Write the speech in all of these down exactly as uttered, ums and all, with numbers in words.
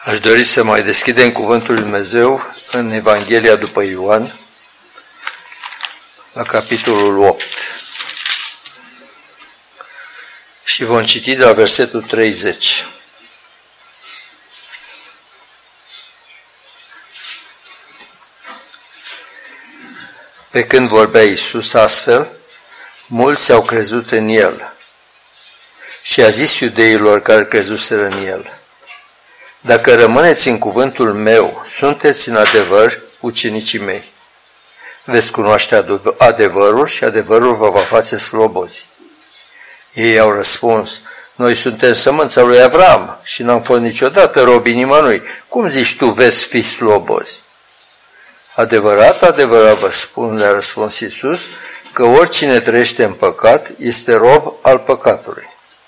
Aș dori să mai deschidem Cuvântul Lui Dumnezeu în Evanghelia după Ioan, la capitolul opt. Și vom citi de la versetul treizeci. Pe când vorbea Iisus astfel, mulți au crezut în El și a zis iudeilor care crezuseră în El: dacă rămâneți în cuvântul meu, sunteți în adevăr ucenicii mei. Veți cunoaște adevărul și adevărul vă va face slobozi. Ei au răspuns: noi suntem sămânța lui Avram și n-am fost niciodată robii nimănui. Cum zici tu, veți fi slobozi? Adevărat, adevărat vă spun, le-a răspuns Iisus, că oricine trăiește în păcat este rob al păcatului.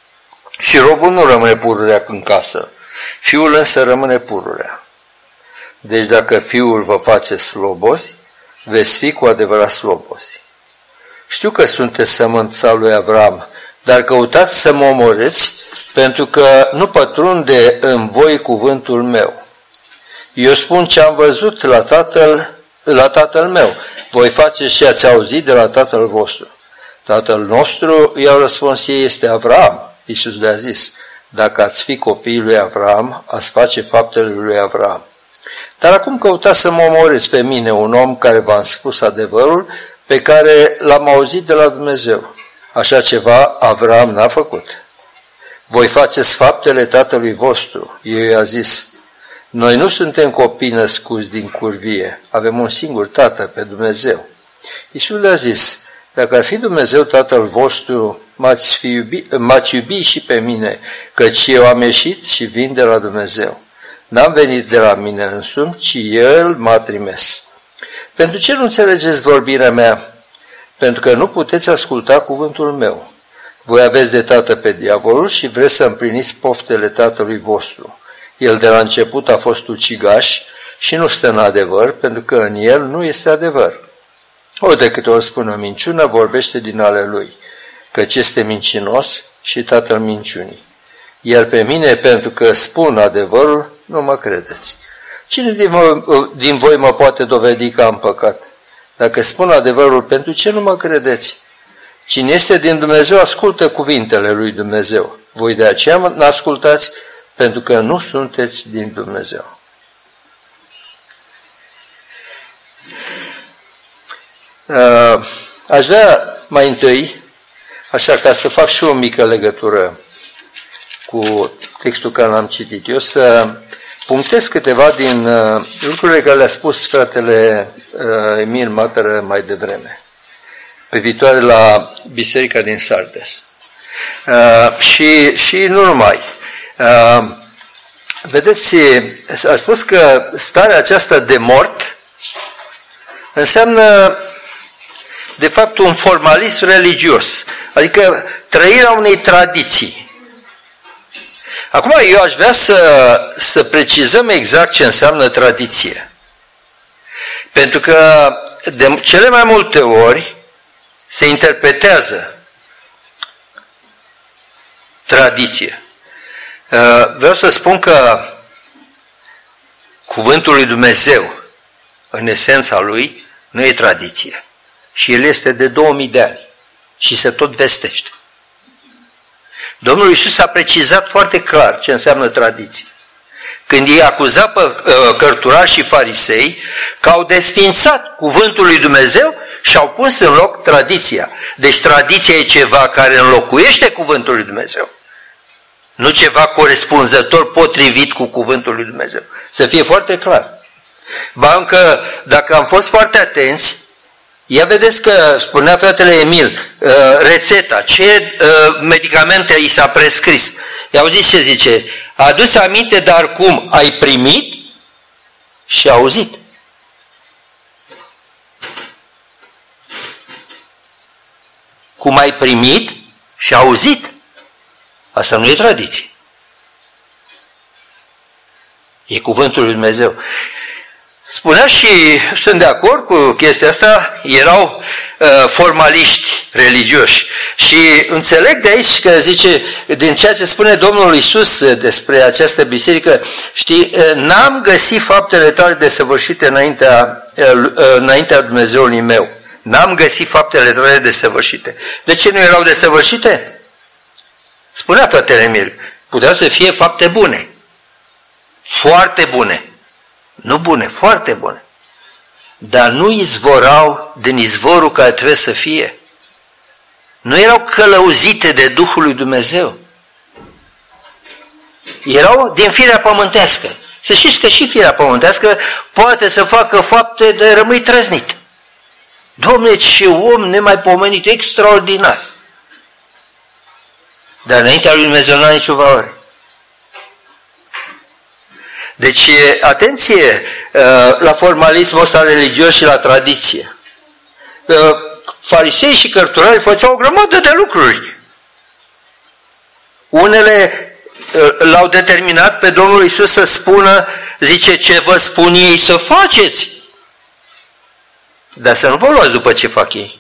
Și robul nu rămâne pururea în casă, fiul însă rămâne pururea. Deci dacă fiul vă face slobozi, veți fi cu adevărat slobozi. Știu că sunteți sămânța lui Avram, dar căutați să mă omorâți, pentru că nu pătrunde în voi cuvântul meu. Eu spun ce am văzut la tatăl, la tatăl meu. Voi face și ați auzit de la tatăl vostru. Tatăl nostru, i-au răspuns ei, este Avram. Iisus le-a zis: dacă ați fi copiii lui Avram, ați face faptele lui Avram. Dar acum căutați să mă omorâți pe mine, un om care v-am spus adevărul, pe care l-am auzit de la Dumnezeu. Așa ceva Avram n-a făcut. Voi faceți faptele tatălui vostru. El i-a zis: noi nu suntem copii născuți din curvie, avem un singur tată, pe Dumnezeu. Iisus le-a zis: dacă ar fi Dumnezeu tatăl vostru, m-ați, fi iubi, m-ați iubi și pe mine, căci eu am ieșit și vin de la Dumnezeu. N-am venit de la mine însumi, ci El m-a trimis. Pentru ce nu înțelegeți vorbirea mea? Pentru că nu puteți asculta cuvântul meu. Voi aveți de tată pe diavolul și vreți să împliniți poftele tatălui vostru. El de la început a fost ucigaș și nu stă în adevăr, pentru că în el nu este adevăr. Ori de câte ori spune o minciună, vorbește din ale lui, căci este mincinos și tatăl minciunii. Iar pe mine, pentru că spun adevărul, nu mă credeți. Cine din voi, din voi mă poate dovedi că am păcat? Dacă spun adevărul, pentru ce nu mă credeți? Cine este din Dumnezeu, ascultă cuvintele lui Dumnezeu. Voi de aceea mă ascultați, pentru că nu sunteți din Dumnezeu. Uh, aș vrea mai întâi, așa ca să fac și o mică legătură cu textul care l-am citit eu, să punctez câteva din uh, lucrurile care le-a spus fratele uh, Emil Matără mai devreme, pe viitoare la biserica din Sardes. Uh, și, și nu numai. Uh, vedeți, a spus că starea aceasta de mort înseamnă de fapt un formalism religios, adică trăirea unei tradiții. Acum eu aș vrea să, să precizăm exact ce înseamnă tradiție. Pentru că de cele mai multe ori se interpretează tradiție. Vreau să spun că cuvântul lui Dumnezeu, în esența lui, nu e tradiție. Și el este de două mii de ani și se tot vestește. Domnul Iisus a precizat foarte clar ce înseamnă tradiție. Când i-a acuzat pe cărturari și farisei că au desfințat cuvântul lui Dumnezeu și au pus în loc tradiția. Deci tradiția e ceva care înlocuiește cuvântul lui Dumnezeu. Nu ceva corespunzător, potrivit cu cuvântul lui Dumnezeu. Să fie foarte clar. Ba încă, dacă am fost foarte atenți, ia vedeți că spunea fratele Emil, rețeta, ce medicamente i s-a prescris. I-auziți ce zice? Adu-ți aminte, dar cum? Ai primit și auzit. Cum ai primit și auzit. Asta nu e tradiție. E cuvântul lui Dumnezeu. spunea și sunt de acord cu chestia asta, erau uh, formaliști religioși și înțeleg de aici că zice, din ceea ce spune Domnul Iisus despre această biserică, știi, uh, n-am găsit faptele tale desăvârșite înaintea, uh, înaintea Dumnezeului meu. N-am găsit faptele tale desăvârșite. De ce nu erau desăvârșite? Spunea fratele Emil, puteau să fie fapte bune, foarte bune. Nu bune, foarte bune. Dar nu izvorau din izvorul care trebuie să fie. Nu erau călăuzite de Duhul lui Dumnezeu. Erau din firea pământească. Să știți că și firea pământească poate să facă fapte de rămâi trăznit. Dom'le, ce om nemaipomenit, extraordinar. Dar înaintea lui Dumnezeu nu are nicio valoare. Deci, atenție la formalismul ăsta religios și la tradiție. Farisei și cărturarii făceau o grămadă de lucruri. Unele l-au determinat pe Domnul Iisus să spună, zice, ce vă spun ei să faceți. Dar să nu vă luați după ce fac ei.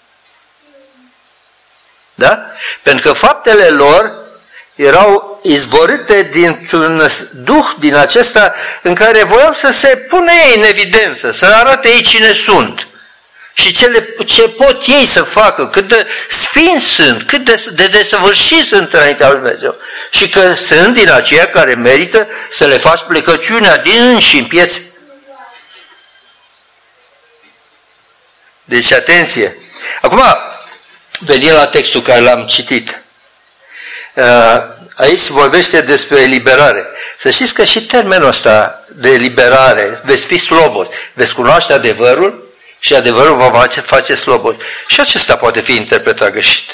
Da? Pentru că faptele lor erau izvorâte dintr-un duh din acesta în care voiau să se pună ei în evidență, să arate ei cine sunt și ce, le, ce pot ei să facă, cât de sfinți sunt, cât de, de desăvârșiți sunt înaintea lui Dumnezeu și că sunt din aceia care merită să le faci plecăciunea din înși în piețe. Deci, atenție! Acum, venim la textul care l-am citit. Aici se vorbește despre eliberare. Să știți că și termenul ăsta de eliberare, veți fi slobos, veți cunoaște adevărul și adevărul vă face slobos. Și acesta poate fi interpretat greșit.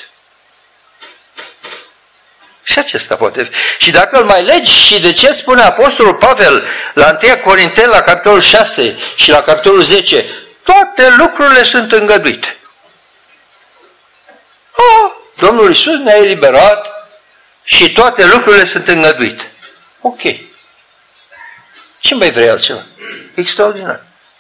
Și acesta poate fi. Și dacă îl mai legi și de ce spune Apostolul Pavel la întâi Corinteni, la capitolul șase și la capitolul zece, toate lucrurile sunt îngăduite. Oh, Domnul Iisus ne-a eliberat și toate lucrurile sunt îngăduite. Ok. Ce mai vrei altceva? Extraordinar.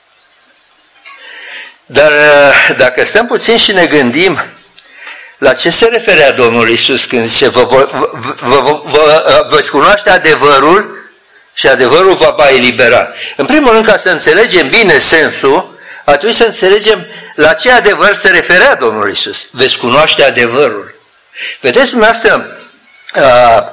Dar dacă stăm puțin și ne gândim la ce se referea Domnul Iisus când zice vă, vă, vă, vă, vă, veți cunoaște adevărul și adevărul vă va elibera. În primul rând, ca să înțelegem bine sensul, ar trebui să înțelegem la ce adevăr se referea Domnul Iisus. Veți cunoaște adevărul. Vedeți, dumneavoastră, a,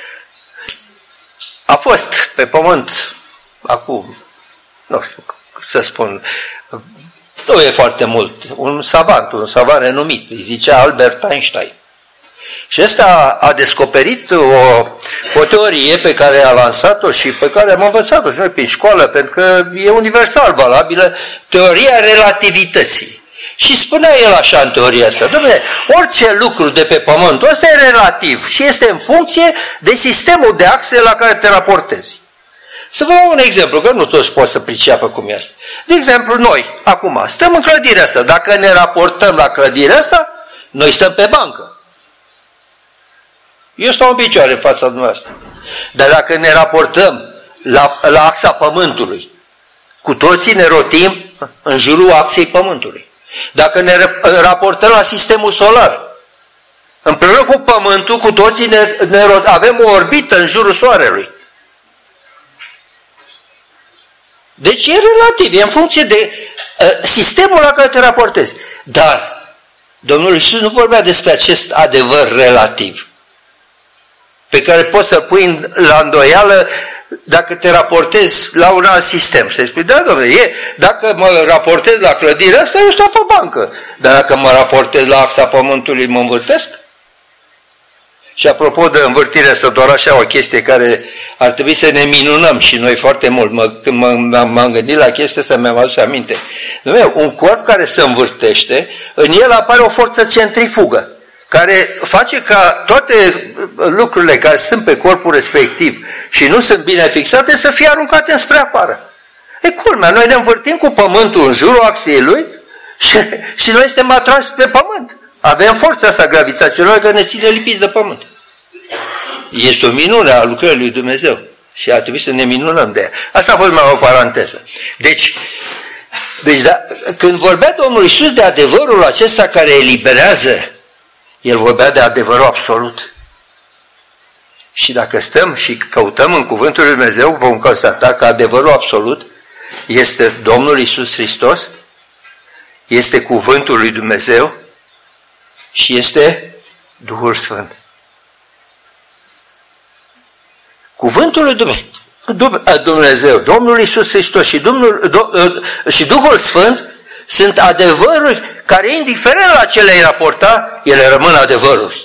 a fost pe pământ acum, nu știu să spun, nu e foarte mult, un savant, un savant renumit, îi zicea Albert Einstein. Și ăsta a descoperit o, o teorie pe care a lansat-o și pe care am învățat-o și noi pe școală, pentru că e universal valabilă, teoria relativității. Și spunea el așa în teoria asta, dom'le, orice lucru de pe pământul ăsta e relativ și este în funcție de sistemul de axe la care te raportezi. Să vă dau un exemplu, că nu toți pot să priceapă cum este. De exemplu, noi, acum, stăm în clădirea asta. Dacă ne raportăm la clădirea asta, noi stăm pe bancă. Eu stau în picioare în fața dumneavoastră. Dar dacă ne raportăm la, la axa Pământului, cu toții ne rotim în jurul axei Pământului. Dacă ne raportăm la sistemul solar, împreună cu Pământul, cu toții ne, ne avem o orbită în jurul Soarelui. Deci e relativ, e în funcție de uh, sistemul la care te raportezi. Dar Domnul Iisus nu vorbea despre acest adevăr relativ, pe care poți să-l pui la îndoială dacă te raportezi la un alt sistem. Să-i spui, da, domnule, e, dacă mă raportez la clădirea asta, eu stau pe bancă. Dar dacă mă raportez la axa Pământului, mă învârtesc? Și apropo de învârtirea asta, doar așa o chestie care ar trebui să ne minunăm și noi foarte mult. Mă, când m-am gândit la chestia asta, mi-am adus aminte. Dumnezeu, un corp care se învârtește, în el apare o forță centrifugă, care face ca toate lucrurile care sunt pe corpul respectiv și nu sunt bine fixate să fie aruncate înspre afară. E culmea, noi ne învârtim cu pământul în jurul axiei lui și, și noi suntem atrași pe pământ. Avem forța asta gravitațională care ne ține lipiți de pământ. Este o minune a lucrării lui Dumnezeu. Și ar trebui să ne minunăm de ea. Asta a fost mai o paranteză. Deci, deci da, când vorbea Domnul Iisus de adevărul acesta care eliberează, El vorbea de adevărul absolut. Și dacă stăm și căutăm în Cuvântul lui Dumnezeu, vom constata că adevărul absolut este Domnul Iisus Hristos, este Cuvântul lui Dumnezeu și este Duhul Sfânt. Cuvântul lui Dumnezeu, Domnul Iisus Hristos și, Domnul, și Duhul Sfânt sunt adevăruri care, indiferent la ce le-ai raporta, ele rămân adevăruri.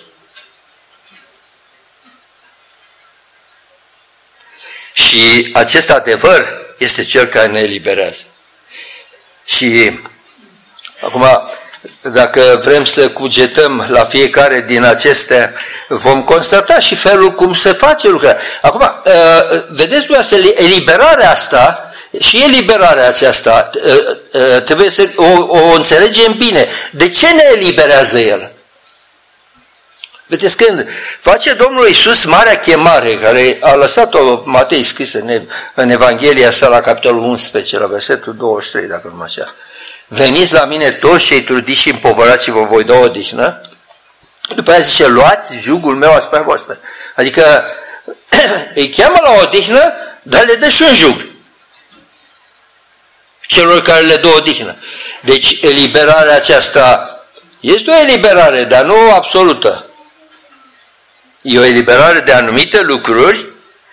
Și acest adevăr este cel care ne eliberează. Și acum, dacă vrem să cugetăm la fiecare din acestea, vom constata și felul cum se face lucrarea. Acum, vedeți dumneavoastră, eliberarea asta și eliberarea aceasta trebuie să o, o înțelegem bine. De ce ne eliberează El? Vedeți, când face Domnul Iisus marea chemare, care a lăsat-o Matei scrisă în, în Evanghelia sa la capitolul unsprezece, la versetul douăzeci și trei, dacă nu mă așa. Veniți la mine toți cei trudiți și împovărați și vă voi da odihnă. După aceea zice, luați jugul meu asupra voastră. Adică îi cheamă la odihnă, dar le dă și un jug celor care le dă odihnă. Deci eliberarea aceasta este o eliberare, dar nu absolută. E o eliberare de anumite lucruri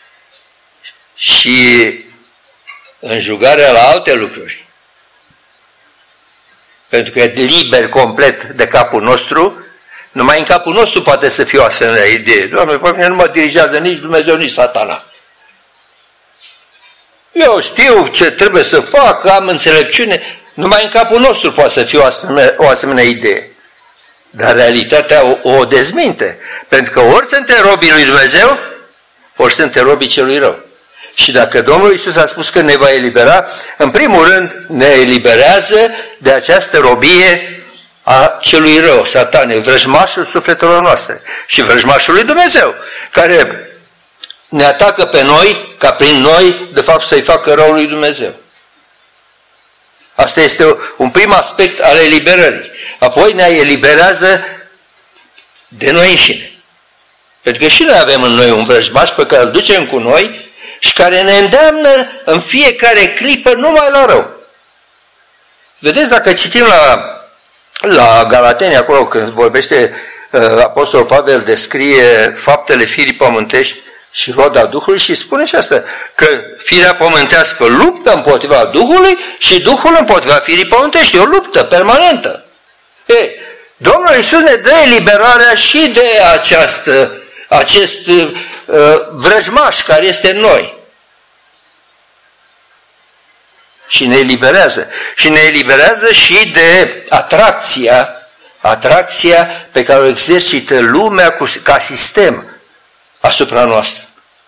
și înjugarea la alte lucruri. Pentru că e liber complet de capul nostru, numai în capul nostru poate să fie o asemenea idee. Doamne, pe mine nu mă dirigează nici Dumnezeu, nici Satana. Eu știu ce trebuie să fac, am înțelepciune, numai în capul nostru poate să fie o asemenea, o asemenea idee. Dar realitatea o, o dezminte. Pentru că ori suntem robii lui Dumnezeu, ori suntem robii celui rău. Și dacă Domnul Iisus a spus că ne va elibera, în primul rând ne eliberează de această robie a celui rău, Satane, vrăjmașul sufletelor noastre și vrăjmașul lui Dumnezeu, care ne atacă pe noi, ca prin noi, de fapt, să-i facă răul lui Dumnezeu. Asta este un prim aspect al eliberării. Apoi ne eliberează de noi înșine. Pentru că și noi avem în noi un vrăjmaș pe care îl ducem cu noi și care ne îndeamnă în fiecare clipă numai la rău. Vedeți, dacă citim la, la Galateni, acolo când vorbește uh, Apostolul Pavel, descrie faptele firii pământești și roada Duhului și spune și asta, că firea pământească luptă împotriva Duhului și Duhul împotriva firii pământești. E o luptă permanentă. Ei, Domnul Iisus ne dă eliberarea și de această, acest uh, vrăjmaș care este în noi. Și ne eliberează. Și ne eliberează și de atracția, atracția pe care o exercită lumea cu, ca sistem asupra noastră.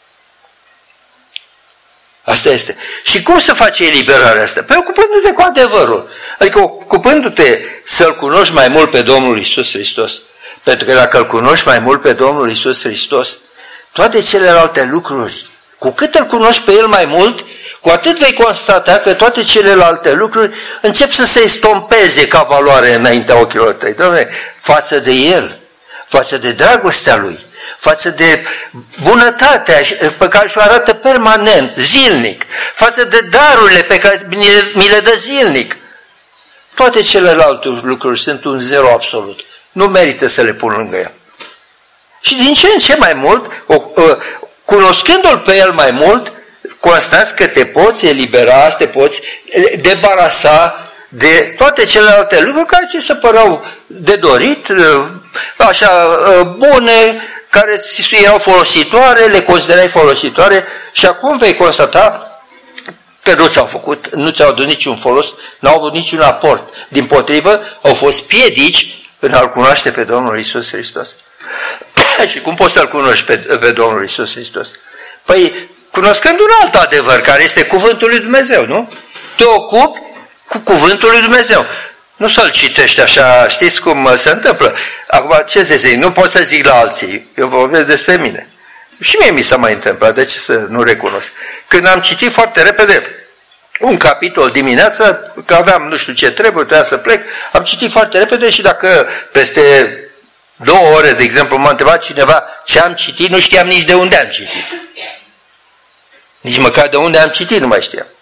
Asta este. Și cum se face eliberarea asta? Păi ocupându-te cu adevărul. Adică ocupându-te să-L cunoști mai mult pe Domnul Iisus Hristos. Pentru că dacă Îl cunoști mai mult pe Domnul Iisus Hristos, toate celelalte lucruri, cu cât Îl cunoști pe El mai mult, cu atât vei constata că toate celelalte lucruri încep să se estompeze ca valoare înaintea ochilor tăi. Doamne, față de El, față de dragostea Lui, față de bunătatea pe care și-o arată permanent, zilnic, față de darurile pe care mi le dă zilnic. Toate celelalte lucruri sunt un zero absolut. Nu merită să le pun lângă El. Și din ce în ce mai mult, cunoscându-L pe El mai mult, constați că te poți elibera, te poți debarasa de toate celelalte lucruri care ți se păreau de dorit, așa bune, care ți erau folositoare, le considerai folositoare și acum vei constata că nu ți-au făcut, nu ți-au adus niciun folos, n-au avut niciun aport. Dimpotrivă, au fost piedici în a-L cunoaște pe Domnul Iisus Hristos. Și cum poți să-L cunoști pe, pe Domnul Iisus Hristos? Păi, cunoscând un alt adevăr, care este cuvântul lui Dumnezeu, nu? Te ocupi cu cuvântul lui Dumnezeu. Nu să-l citești așa, știți cum se întâmplă. Acum, ce să zic? Nu pot să zic la alții. Eu vorbesc despre mine. Și mie mi s-a mai întâmplat, de ce să nu recunosc? Când am citit foarte repede un capitol dimineața, că aveam nu știu ce trebuie, trebuia să plec, am citit foarte repede și dacă peste două ore, de exemplu, m-a întrebat cineva ce am citit, nu știam nici de unde am citit. Nici măcar de unde am citit nu mai știam.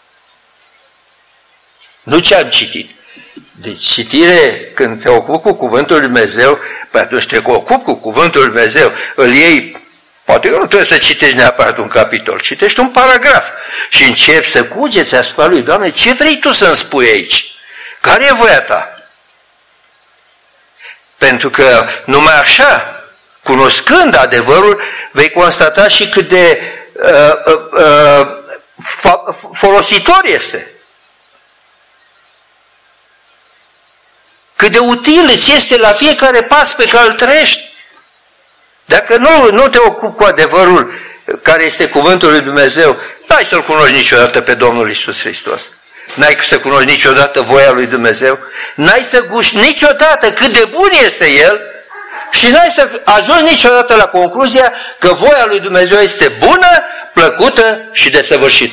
Nu ce am citit. Deci citire, când te ocupi cu Cuvântul Lui Dumnezeu, păi atunci te ocupi cu Cuvântul Lui Dumnezeu, îl iei, poate că nu trebuie să citești neapărat un capitol, citești un paragraf și începi să cugeți asupra lui. Doamne, ce vrei tu să-mi spui aici? Care e voia ta? Pentru că numai așa, cunoscând adevărul, vei constata și cât de uh, uh, uh, folositor este. Cât de util îți este la fiecare pas pe care îl trăiești. Dacă nu, nu te ocupi cu adevărul care este cuvântul lui Dumnezeu, n-ai să-L cunoști niciodată pe Domnul Iisus Hristos. N-ai să cunoști niciodată voia lui Dumnezeu, n-ai să guști niciodată cât de bun este El și n-ai să ajungi niciodată la concluzia că voia lui Dumnezeu este bună, plăcută și desăvârșită.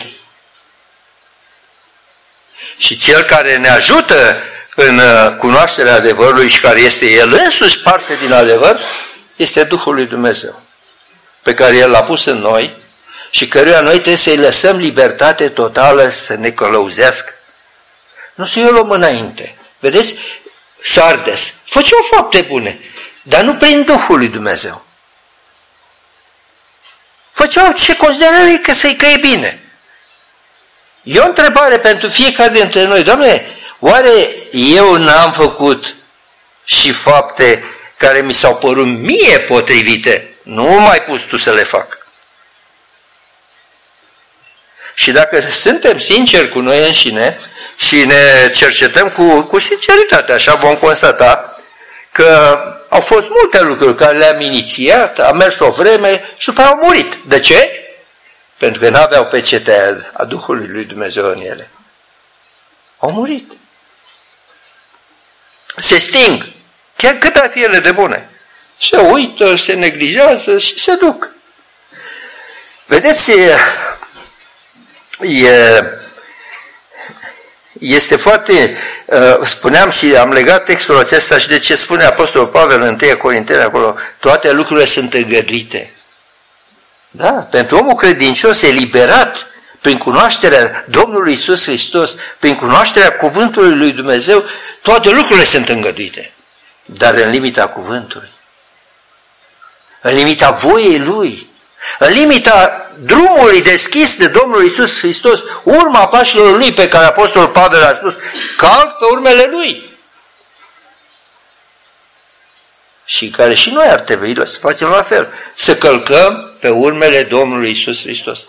Și Cel care ne ajută în cunoașterea adevărului și care este El însuși parte din adevăr, este Duhul lui Dumnezeu, pe care El l-a pus în noi și căruia noi trebuie să-i lăsăm libertate totală să ne călăuzească. Nu să-i o luăm înainte. Vedeți? Sardes făceau fapte bune, dar nu prin Duhul lui Dumnezeu. Făceau ce consideră ei că să-i că e bine. E o întrebare pentru fiecare dintre noi. Doamne, oare eu n-am făcut și fapte care mi s-au părut mie potrivite? Nu m-ai pus tu să le fac. Și dacă suntem sinceri cu noi înșine și ne cercetăm cu, cu sinceritate, așa vom constata că au fost multe lucruri care le-am inițiat, am mers o vreme și după au murit. De ce? Pentru că n-aveau pecetea a Duhului lui Dumnezeu în ele. Au murit. Se sting, chiar cât ar fi ele de bune. Se uită, se neglijează și se duc. Vedeți, e, este foarte, spuneam și am legat textul acesta și de ce spune Apostolul Pavel în întâi Corinteni acolo, toate lucrurile sunt îngăduite. Da, pentru omul credincios eliberat prin cunoașterea Domnului Iisus Hristos, prin cunoașterea cuvântului lui Dumnezeu, toate lucrurile sunt îngăduite, dar în limita cuvântului, în limita voiei Lui, în limita drumului deschis de Domnul Iisus Hristos, urma pașilor Lui pe care Apostolul Pavel a spus, calc pe urmele Lui. Și care și noi ar trebui să facem la fel, să călcăm pe urmele Domnului Iisus Hristos.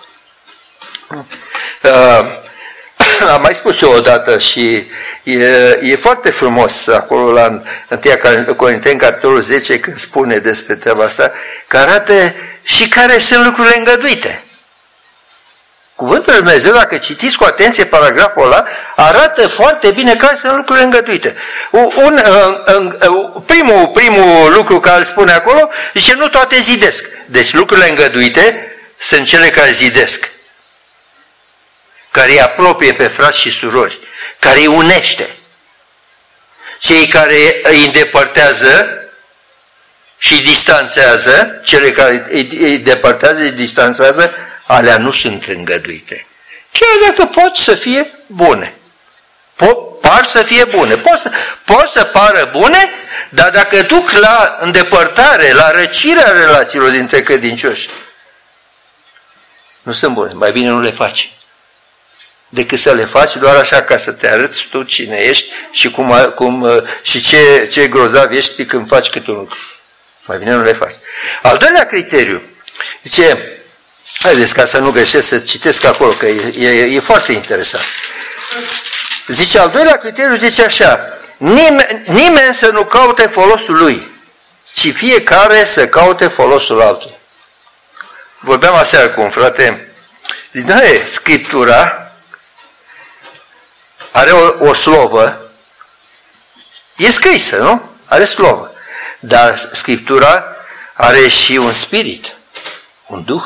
Uh, am mai spus eu odată și e, e foarte frumos acolo la întâi Corinteni, capitolul zece, când spune despre treaba asta, că arată și care sunt lucrurile îngăduite. Cuvântul lui Dumnezeu, dacă citiți cu atenție paragraful ăla, arată foarte bine care sunt lucrurile îngăduite. Un, un, un, primul, primul lucru care îl spune acolo, zice, nu toate zidesc. Deci lucrurile îngăduite sunt cele care zidesc, care îi apropie pe frați și surori, care îi unește. Cei care îi îndepărtează și îi distanțează, cele care îi depărtează, îi distanțează, alea nu sunt îngăduite. Chiar dacă pot să fie bune. Pot, par să fie bune. Pot să, pot să pară bune, dar dacă duc la îndepărtare, la răcirea relațiilor dintre credincioși, nu sunt bune. Mai bine nu le faci. Decât să le faci doar așa ca să te arăți tu cine ești și, cum, cum, și ce, ce grozav ești când faci câte un lucru. Mai bine nu le faci. Al doilea criteriu, zice, haideți ca să nu greșesc să citesc acolo, că e, e, e foarte interesant. Zice, al doilea criteriu zice așa, nimeni, nimeni să nu caute folosul lui, ci fiecare să caute folosul altuia. Vorbeam aseară cu un frate, zice, Scriptura are o, o slovă, e scrisă, nu? Are slovă, dar Scriptura are și un spirit, Un duh.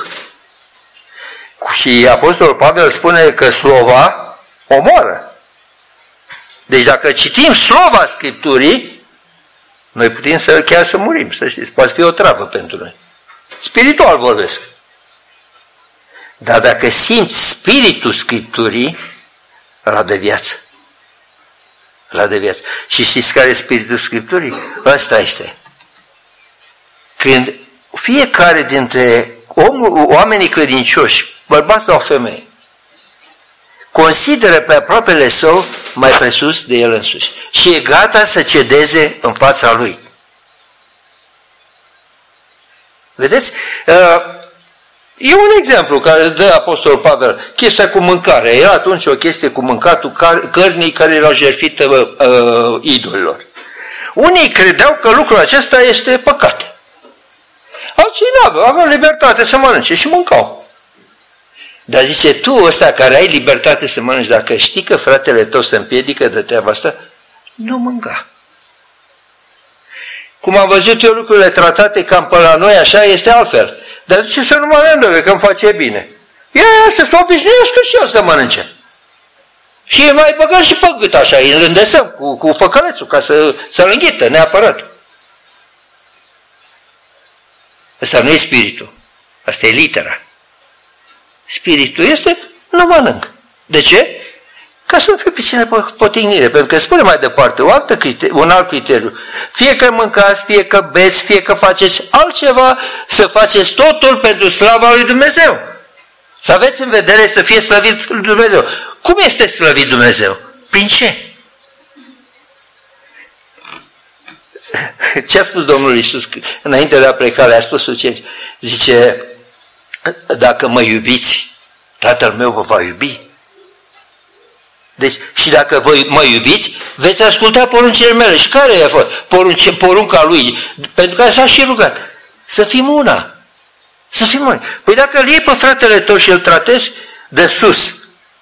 Și Apostolul Pavel spune că slova omoară. Deci dacă citim slova Scripturii, noi putem să chiar să murim, să știți. Poate fi o travă pentru noi. Spiritual vorbesc. Dar dacă simți spiritul Scripturii, ăla de viață. Ăla de viață. Și știți care e spiritul Scripturii? Ăsta este. Când fiecare dintre om, oamenii credincioși, bărbați sau femei, consideră pe aproapele său mai presus de el însuși și e gata să cedeze în fața lui. Vedeți? E un exemplu care dă Apostolul Pavel, chestia cu mâncare. Era atunci o chestie cu mâncatul cărnii care erau jertfit uh, idolilor. Unii credeau că lucrul acesta este păcat. Alții nu aveau, aveau libertate să mănânce și mâncau. Dar zice, tu ăsta care ai libertate să mănânci, dacă știi că fratele tău se împiedică de treaba asta, nu mânca. Cum am văzut eu lucrurile tratate cam pe la noi, așa este altfel. Dar de ce să nu mănâncă, că îmi face bine? Ia, să se obișnuiască și eu să mănânce. Și mai băgăm și pe gât așa, îl îndesăm cu, cu făcălețul, ca să, să-l înghită, neapărat. Ăsta nu e spiritul, asta e litera. Spiritul este, nu mănânc. De ce? Ca să nu fie pe cine potignire, pentru că spune mai departe, o altă criteriu, un alt criteriu. Fie că mâncați, fie că beți, fie că faceți altceva, să faceți totul pentru slava lui Dumnezeu. Să aveți în vedere să fie slăvit lui Dumnezeu. Cum este slăvit Dumnezeu? Prin ce? Ce a spus Domnul Iisus înainte de a pleca? Le-a spus ucenicii. Zice, dacă mă iubiți, Tatăl meu vă va iubi. Deci, și dacă voi mă iubiți, veți asculta poruncile mele. Și care a fost porunce, porunca lui? Pentru că s-a și rugat. Să fim una. Să fim una. Păi dacă îl iei pe fratele tău și îl tratezi de sus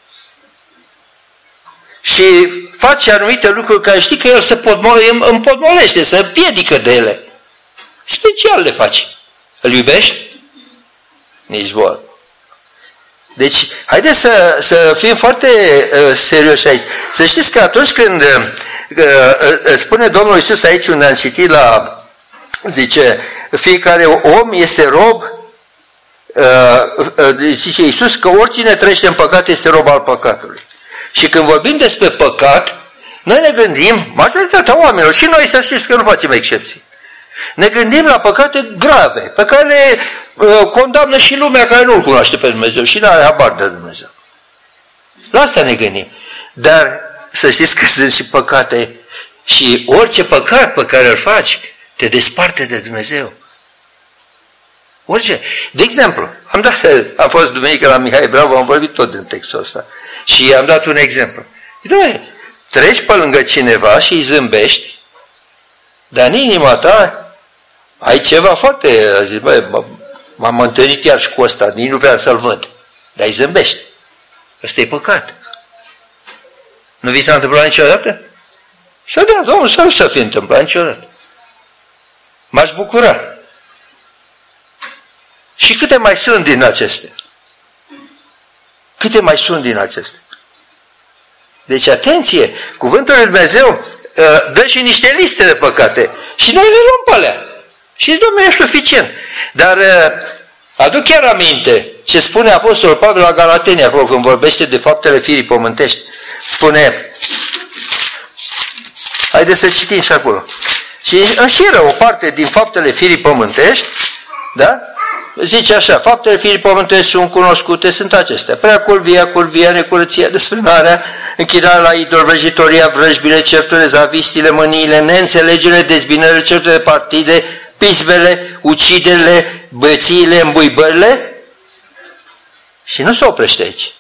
și faci anumite lucruri care știi că el se împotmolește, se împiedică de ele, special le faci. Îl iubești? Nici vorbă. Deci, haideți să, să fim foarte uh, serioși aici. Să știți că atunci când uh, uh, spune Domnul Iisus aici, unde am citit la, zice, fiecare om este rob, uh, uh, zice Iisus că oricine trăiește în păcat este rob al păcatului. Și când vorbim despre păcat, noi ne gândim, majoritatea oamenilor, și noi să știți că nu facem excepții, ne gândim la păcate grave, pe care le uh, condamnă și lumea care nu-L cunoaște pe Dumnezeu și nu are habar de Dumnezeu. La asta ne gândim. Dar să știți că sunt și păcate și orice păcat pe care îl faci te desparte de Dumnezeu. Orice. De exemplu, am dat, am fost duminică la Mihai Bravo, am vorbit tot din textul ăsta și am dat un exemplu. Doamne, treci pe lângă cineva și îi zâmbești, dar în inima ta ai ceva foarte, zici, băi, m-am întâlnit iar și cu ăsta, nici nu vreau să-l văd, dar îi zâmbești. Ăsta e păcat. Nu vi s-a întâmplat niciodată? Să dea, Domnul, să nu se fi întâmplat niciodată. M-aș bucura. Și câte mai sunt din acestea? Câte mai sunt din acestea? Deci, atenție, cuvântul lui Dumnezeu dă și niște liste de păcate și noi le luăm pe alea. Și Domnul e suficient. Dar aduc chiar aminte ce spune Apostolul Pavel la Galateni, acolo când vorbește de faptele firii pământești. Spune, haideți să citim și acolo. Și înșiră o parte din faptele firii pământești, da? Zice așa, faptele firii pământești sunt cunoscute, sunt acestea: prea curvia, curvia, necurăția, desfrânarea, închinarea la idol, vrăjitoria, vrăjbile, certurile, zavistile, mâniile, neînțelegerile, dezbinările, certurile de partide, pismele, uciderile, bățiile, îmbuibările. Și nu se oprește aici.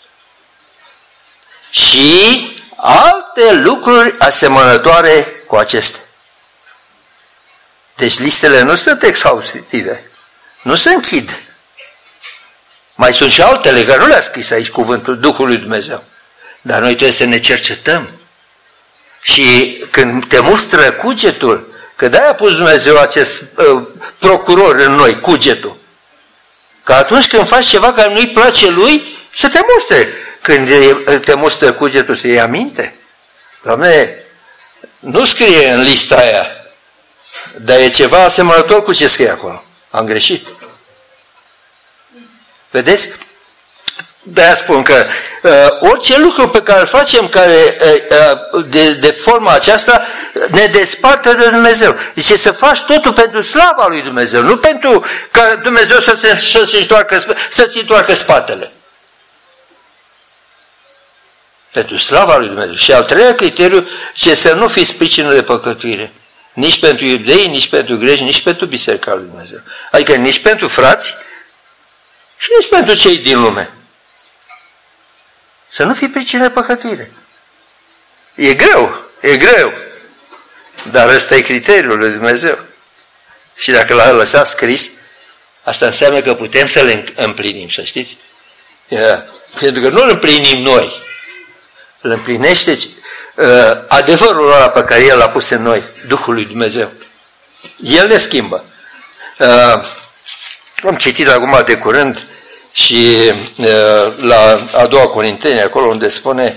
Și alte lucruri asemănătoare cu acestea. Deci listele nu sunt exhaustive. Nu se închid. Mai sunt și altele care nu le-a scris aici cuvântul Duhului Dumnezeu. Dar noi trebuie să ne cercetăm. Și când te mustră cugetul, că de-aia a pus Dumnezeu acest uh, procuror în noi, cugetul, Că atunci când faci ceva care nu-i place lui, să te mustre. Când te mustră cugetul, să iei aminte. Doamne, nu scrie în lista aia, dar e ceva asemănător cu ce scrie acolo. Am greșit. Vedeți? De-aia spun că uh, orice lucru pe care îl facem care, uh, de, de forma aceasta ne desparte de Dumnezeu. Zice să faci totul pentru slava lui Dumnezeu, nu pentru ca Dumnezeu să se, să se întoarcă, să-ți întoarcă spatele. Pentru slava lui Dumnezeu. Și al treilea criteriu este să nu fiți pricină de păcătuire. Nici pentru iudei, nici pentru greci, nici pentru Biserica lui Dumnezeu. Adică nici pentru frați și nici pentru cei din lume. Să nu fii pricină de păcătuire. E greu, e greu. Dar ăsta e criteriul lui Dumnezeu. Și dacă l-a lăsat scris, asta înseamnă că putem să-l împlinim, să știți? Pentru că nu îl împlinim noi. Îl împlinește uh, adevărul ăla pe care El l-a pus în noi, Duhul lui Dumnezeu. El ne schimbă. Uh, am citit acum de curând și uh, la a doua Corinteni, acolo unde spune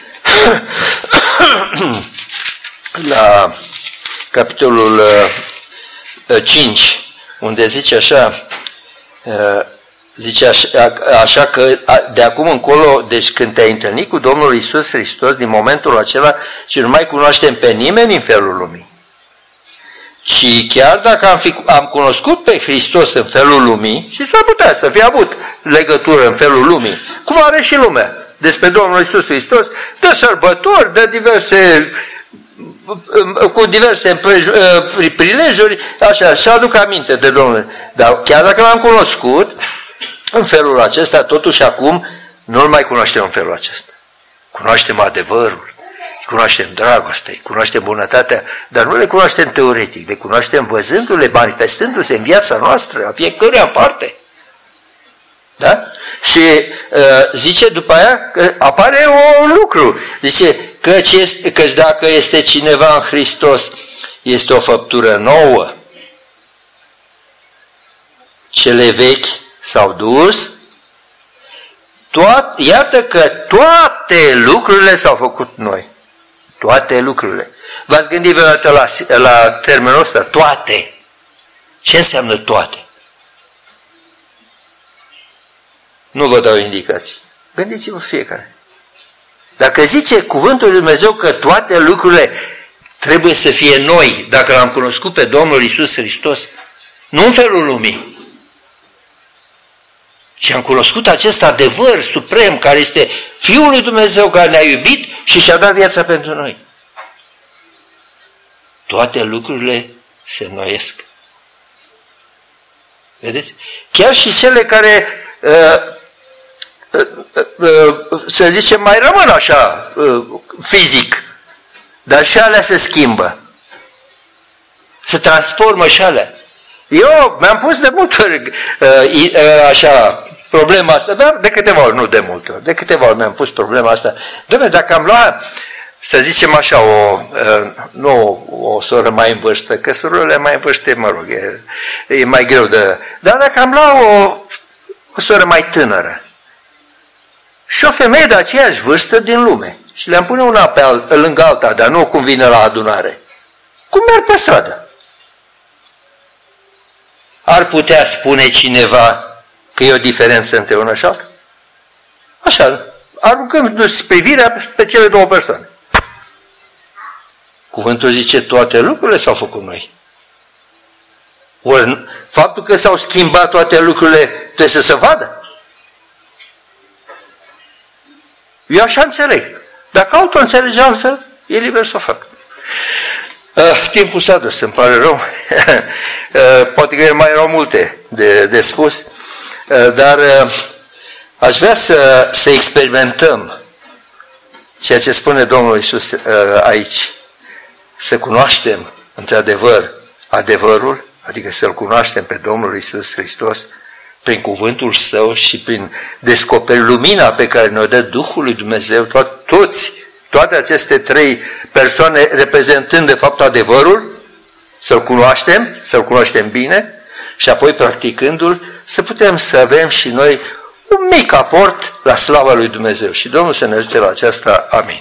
la capitolul uh, cinci, unde zice așa, uh, zice așa, așa că de acum încolo, deci când te-ai întâlnit cu Domnul Iisus Hristos, din momentul acela, și nu mai cunoaștem pe nimeni în felul lumii. Ci chiar dacă am, fi, am cunoscut pe Hristos în felul lumii, și s-ar putea să fie avut legătură în felul lumii, cum are și lumea, despre Domnul Iisus Hristos, de sărbători, de diverse, cu diverse prilejuri, așa, și aduc aminte de Domnul. Dar chiar dacă l-am cunoscut, în felul acesta, totuși acum, nu-L mai cunoaștem în felul acesta. Cunoaștem adevărul, cunoaștem dragostea, cunoaștem bunătatea, dar nu le cunoaștem teoretic, le cunoaștem văzându-le, manifestându-se în viața noastră, a fiecăruia în parte. Da? Și uh, zice după aia că apare un lucru. Zice căci, este, căci dacă este cineva în Hristos, este o făptură nouă. Cele vechi s-au dus, toat, iată că toate lucrurile s-au făcut noi. Toate lucrurile. V-ați gândit vreodată la, la termenul ăsta? Toate. Ce înseamnă toate? Nu vă dau indicații. Gândiți-vă fiecare. Dacă zice cuvântul lui Dumnezeu că toate lucrurile trebuie să fie noi, dacă l-am cunoscut pe Domnul Iisus Hristos, nu în felul lumii, și am cunoscut acest adevăr suprem care este Fiul lui Dumnezeu care ne-a iubit și și-a dat viața pentru noi. Toate lucrurile se înnoiesc. Vedeți? Chiar și cele care, uh, uh, uh, să zicem, mai rămân așa uh, fizic, dar și alea se schimbă. Se transformă și alea. Eu mi-am pus de multe ori uh, uh, așa problema asta, dar de câteva ori, nu de multe ori, de câteva ori mi-am pus problema asta. Doamne, dacă am luat, să zicem așa, o, uh, nu o soră mai în vârstă, că surorile mai în vârstă, mă rog, e, e mai greu de... Dar dacă am luat o, o soră mai tânără și o femeie de aceeași vârstă din lume și le-am pune una pe al, lângă alta, dar nu cum vine la adunare, cum merg pe stradă? Ar putea spune cineva că e o diferență între una și alta? Așa, aruncând privirea pe cele două persoane. Cuvântul zice, toate lucrurile s-au făcut noi. Ori faptul că s-au schimbat toate lucrurile trebuie să se vadă. Eu așa înțeleg. Dacă altul înțelege altfel, e liber să o facă. Uh, timpul s-a dus, îmi pare rău. uh, poate că mai erau multe de, de spus, uh, dar uh, aș vrea să, să experimentăm ceea ce spune Domnul Iisus uh, aici. Să cunoaștem într-adevăr adevărul, adică să-L cunoaștem pe Domnul Iisus Hristos prin cuvântul Său și prin descoperi lumina pe care ne-o dă Duhul lui Dumnezeu, to- toți Toate aceste trei persoane reprezentând de fapt adevărul, să-L cunoaștem, să-L cunoaștem bine și apoi practicându-L să putem să avem și noi un mic aport la slava lui Dumnezeu. Și Domnul să ne ajute la aceasta. Amin.